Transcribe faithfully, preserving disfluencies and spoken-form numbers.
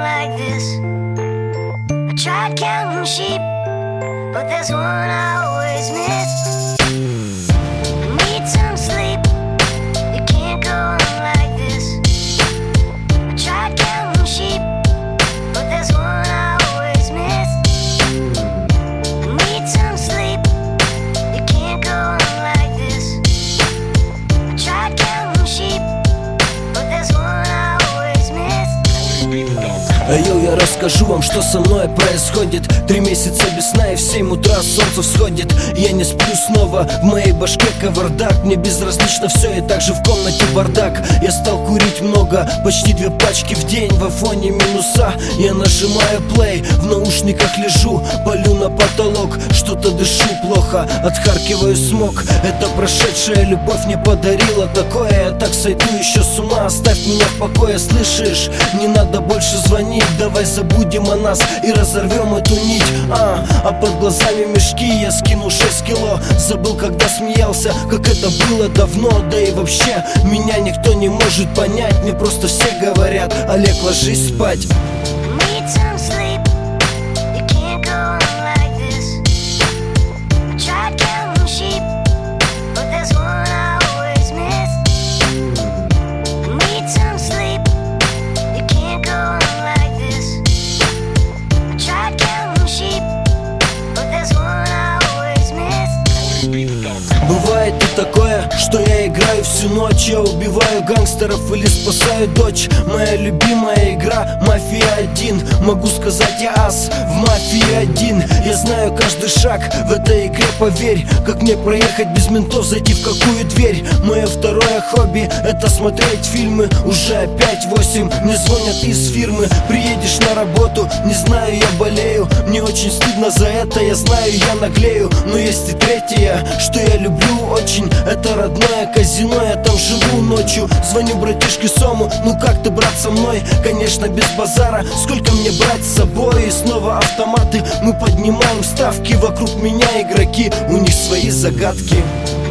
like this. I tried counting sheep, but there's one I always miss. I need some sleep. You can't go on like this. I tried counting sheep, but there's one I always miss. I need some sleep. You can't go on like this. I tried counting sheep, but there's one I always miss. Йоу, я расскажу вам, что со мной происходит. Три месяца без сна и в семь утра солнце всходит. Я не сплю снова, в моей башке кавардак. Мне безразлично все, и также в комнате бардак. Я стал курить много, почти две пачки в день. В айфоне минуса, я нажимаю плей. В наушниках лежу, палю на потолок. Что-то дышу плохо, отхаркиваю смог. Это прошедшая любовь мне подарила такое. Я так сойду еще с ума, оставь меня в покое, слышишь? Не надо больше звонить, давай забудем о нас и разорвем эту нить. А, а под глазами мешки, я скинул шесть кило. Забыл, когда смеялся, как это было давно. Да и вообще, меня никто не может понять. Мне просто все говорят: Олег, ложись спать. Need some sleep. You can't go on like this. I tried counting sheep, but there's one I always miss. Need some sleep. You can't go on like this. I tried counting sheep, but there's one I always miss. Бывает и такое, что я играю всю ночь. Я убиваю гангстеров или спасаю дочь. Моя любимая игра Мафия один. Могу сказать, я ас в Мафии один. Я знаю каждый шаг в этой игре, поверь. Как мне проехать без ментов, зайти в какую дверь. Мое второе хобби — это смотреть фильмы. Уже опять восемь, мне звонят из фирмы. Приедешь на работу, не знаю, я болею. Мне очень стыдно за это, я знаю, я наглею. Но есть и третье, что я люблю очень. Это родное казино, я там живу ночью. Звоню братишке Сому: ну как ты, брат, со мной? Конечно, без базара, сколько мне брать с собой? И снова автоматы, мы поднимаем ставки. Вокруг меня игроки, у них свои загадки.